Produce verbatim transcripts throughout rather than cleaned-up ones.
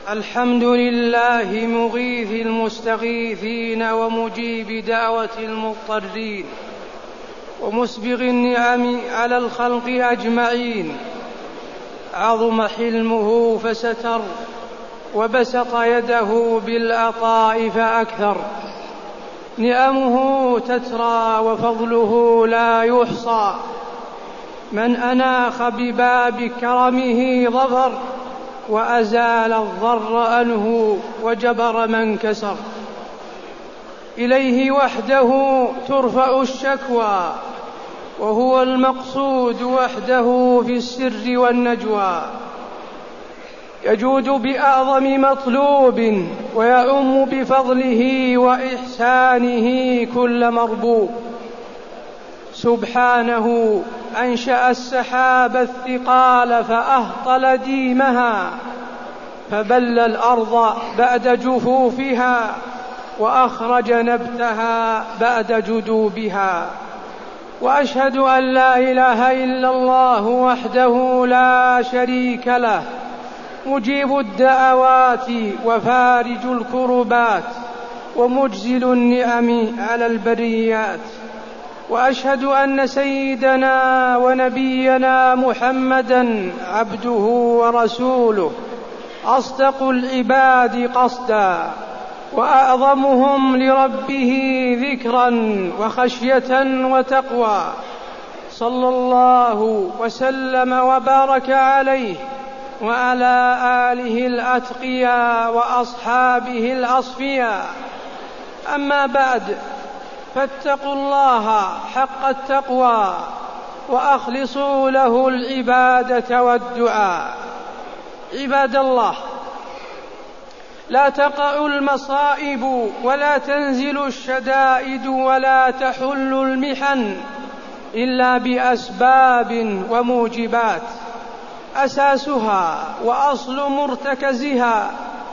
الحمد لله مغيث المستغيثين ومجيب دعوة المضطرين ومسبغ النعم على الخلق أجمعين. عظم حلمه فستر وبسط يده بالعطاء فأكثر. نعمه تترى وفضله لا يحصى. من أناخ بباب كرمه ظفر وأزال الضر عنه وجبر من كسر. إليه وحده ترفع الشكوى وهو المقصود وحده في السر والنجوى. يجود بأعظم مطلوب ويعم بفضله وإحسانه كل مربوب. سبحانه أنشأ السحاب الثقال فأهطل ديمها، فبل الأرض بعد جفوفها وأخرج نبتها بعد جدوبها. وأشهد أن لا إله إلا الله وحده لا شريك له، مجيب الدعوات وفارج الكربات ومجزل النعم على البريات. وأشهد أن سيدنا ونبينا محمدًا عبده ورسوله، أصدق العباد قصدا وأعظمهم لربه ذكرا وخشية وتقوى. صلى الله وسلم وبارك عليه وعلى آله الأتقياء وأصحابه الأصفياء. أما بعد، فاتقوا الله حق التقوى وأخلصوا له العبادة والدعاء. عباد الله، لا تقع المصائب ولا تنزل الشدائد ولا تحل المحن إلا بأسباب وموجبات. أساسها وأصل مرتكزها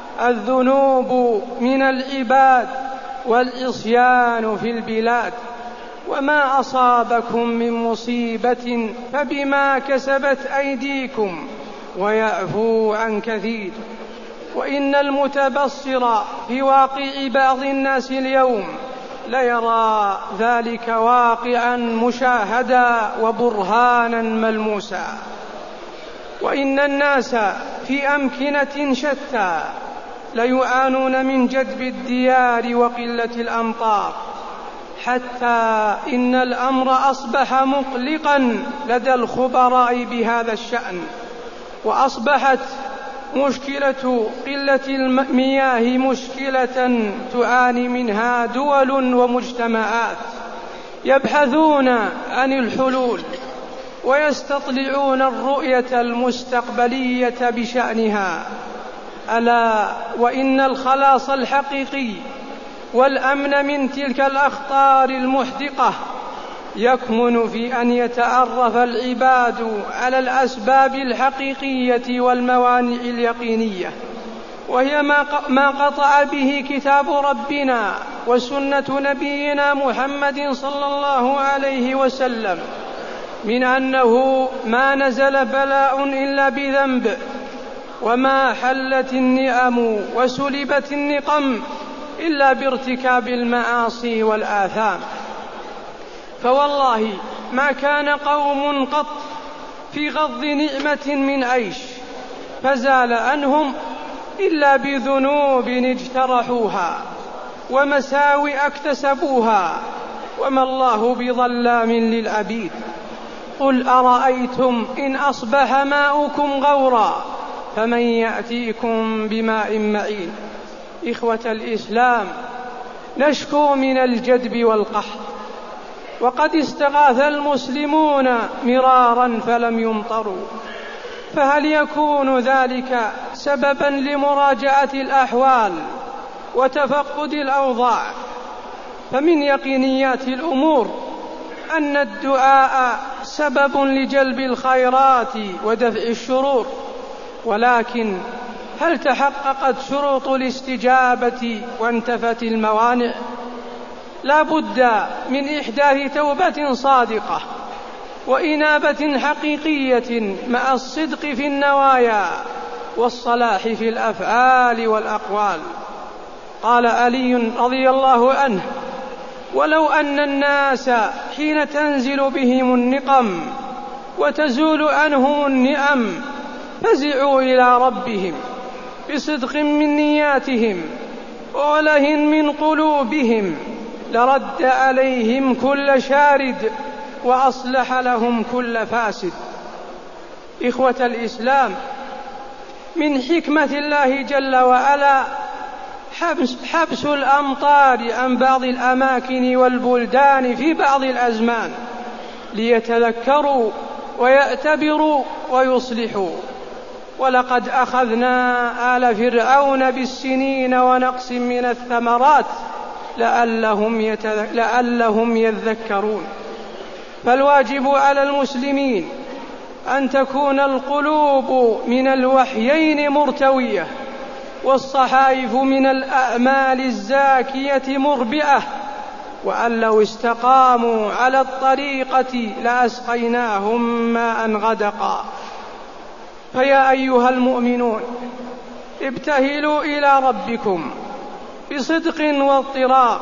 الذنوب من العباد والعصيان في البلاد. وما أصابكم من مصيبة فبما كسبت أيديكم ويعفو عن كثير. وإن المتبصر في واقع بعض الناس اليوم ليرى ذلك واقعا مشاهدا وبرهانا ملموسا. وإن الناس في أمكنة شتى ليعانون من جدب الديار وقلة الأمطار، حتى إن الأمر أصبح مقلقا لدى الخبراء بهذا الشأن. وأصبحت مشكلة قلة المياه مشكلة تعاني منها دول ومجتمعات، يبحثون عن الحلول ويستطلعون الرؤية المستقبلية بشأنها. ألا وإن الخلاص الحقيقي والأمن من تلك الأخطار المحدقة يكمن في أن يتعرف العباد على الأسباب الحقيقية والموانع اليقينية، وهي ما قطع به كتاب ربنا وسنة نبينا محمد صلى الله عليه وسلم، من أنه ما نزل بلاء إلا بذنب، وما حلت النعم وسلبت النقم إلا بارتكاب المعاصي والآثام. فوالله ما كان قوم قط في غض نعمة من عيش فزال عنهم إلا بذنوب اجترحوها ومساوئ اكتسبوها، وما الله بظلام للعبيد. قل أرأيتم إن أصبح ماؤكم غورا فمن يأتيكم بماء معين. إخوة الإسلام، نشكو من الجدب والقحط، وقد استغاث المسلمون مرارا فلم يمطروا، فهل يكون ذلك سببا لمراجعة الأحوال وتفقد الأوضاع؟ فمن يقينيات الأمور أن الدعاء سبب لجلب الخيرات ودفع الشرور، ولكن هل تحققت شروط الاستجابة وانتفت الموانع؟ لا بد من إحداث توبة صادقة وإنابة حقيقية مع الصدق في النوايا والصلاح في الأفعال والأقوال. قال علي رضي الله عنه: ولو أن الناس حين تنزل بهم النقم وتزول عنهم النعم فزعوا إلى ربهم بصدق من نياتهم ووله من قلوبهم لرد عليهم كل شارد وأصلح لهم كل فاسد. إخوة الإسلام، من حكمة الله جل وعلا حبس, حبس الأمطار عن بعض الأماكن والبلدان في بعض الأزمان ليتذكروا ويعتبروا ويصلحوا. ولقد أخذنا آل فرعون بالسنين ونقص من الثمرات لعلهم, يتذ... لعلهم يذكرون. فالواجب على المسلمين أن تكون القلوب من الوحيين مرتوية، والصحائف من الأعمال الزاكية مربئة، وأن لو استقاموا على الطريقة لأسقيناهم ماء غدقا. فيا أيها المؤمنون، ابتهلوا إلى ربكم بصدق واضطرار،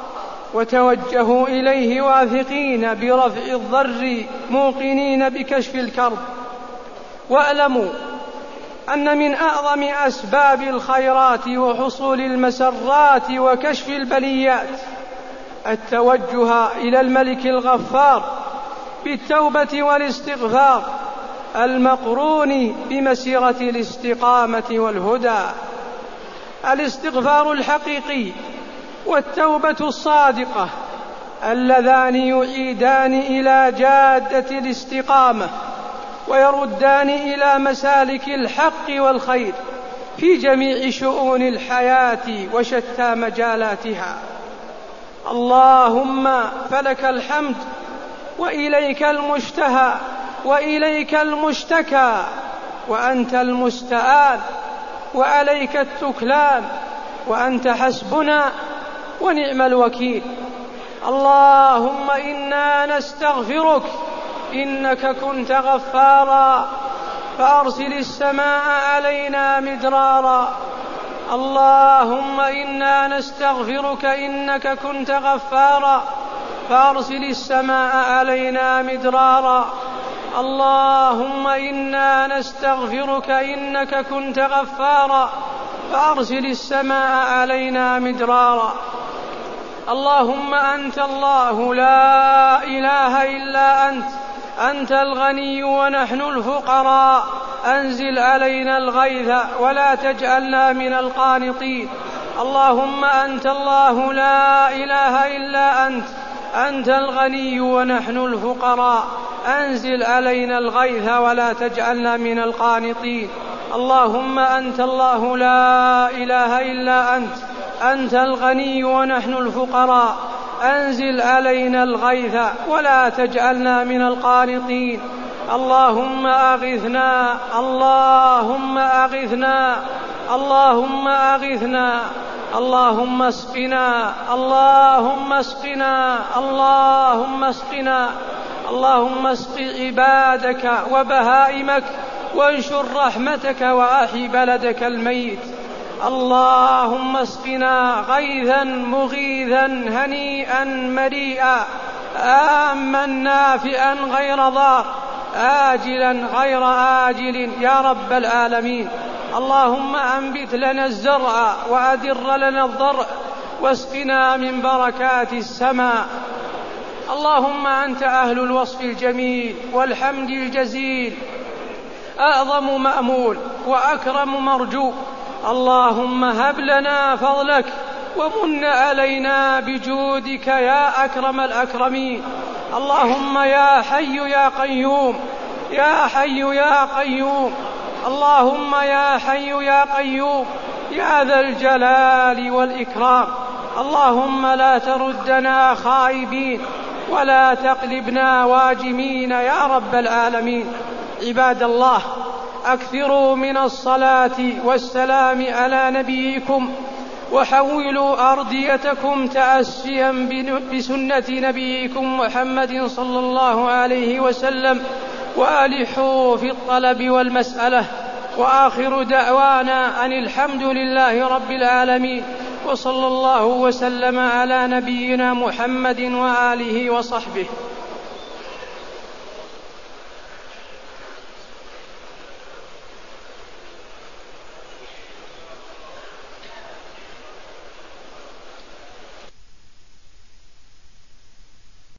وتوجهوا إليه واثقين برفع الضر موقنين بكشف الكرب. واعلموا أن من أعظم أسباب الخيرات وحصول المسرات وكشف البليات التوجه إلى الملك الغفار بالتوبة والاستغفار المقرون بمسيرة الاستقامة والهدى. الاستغفار الحقيقي والتوبة الصادقة اللذان يعيدان إلى جادة الاستقامة ويردان إلى مسالك الحق والخير في جميع شؤون الحياة وشتى مجالاتها. اللهم فلك الحمد وإليك المشتهى وإليك المشتكى وأنت المستعان وعليك التكلان وأنت حسبنا ونعم الوكيل. اللهم إنا نستغفرك إنك كنت غفارا فأرسل السماء علينا مدرارا. اللهم إنا نستغفرك إنك كنت غفارا فأرسل السماء علينا مدرارا. اللهم إنا نستغفرك إنك كنت غفارا فأرسل السماء علينا مدرارا. اللهم أنت الله لا إله إلا أنت، أنت الغني ونحن الفقراء، أنزل علينا الغيث ولا تجعلنا من القانطين. اللهم أنت الله لا إله إلا أنت، أنت الغني ونحن الفقراء، أنزل علينا الغيث ولا تجعلنا من القانطين. اللهم أنت الله لا إله إلا أنت، أنت الغني ونحن الفقراء، أنزل علينا الغيث ولا تجعلنا من القانطين. اللهم أغثنا، اللهم أغثنا، اللهم أغثنا، اللهم اسقنا، اللهم اسقنا، اللهم اسقنا. اللهم اسق عبادك وبهائمك وانشر رحمتك وأحي بلدك الميت. اللهم اسقنا غيثا مغيثا هنيئا مريئا آما نافعا غير ضار آجلا غير آجل يا رب العالمين. اللهم أنبت لنا الزرع وأدر لنا الضرع واسقنا من بركات السماء. اللهم أنت أهل الوصف الجميل والحمد الجزيل، أعظم مأمول وأكرم مرجو. اللهم هب لنا فضلك ومن علينا بجودك يا أكرم الأكرمين. اللهم يا حي يا قيوم، يا حي يا قيوم، اللهم يا حي يا قيوم يا ذا الجلال والإكرام. اللهم لا تردنا خائبين ولا تقلبنا واجمين يا رب العالمين. عباد الله، أكثروا من الصلاة والسلام على نبيكم، وحولوا أرضيتكم تأسيا بسنة نبيكم محمد صلى الله عليه وسلم، وألحوا في الطلب والمسألة. وآخر دعوانا أن الحمد لله رب العالمين، وصلى الله وسلم على نبينا محمد وآله وصحبه.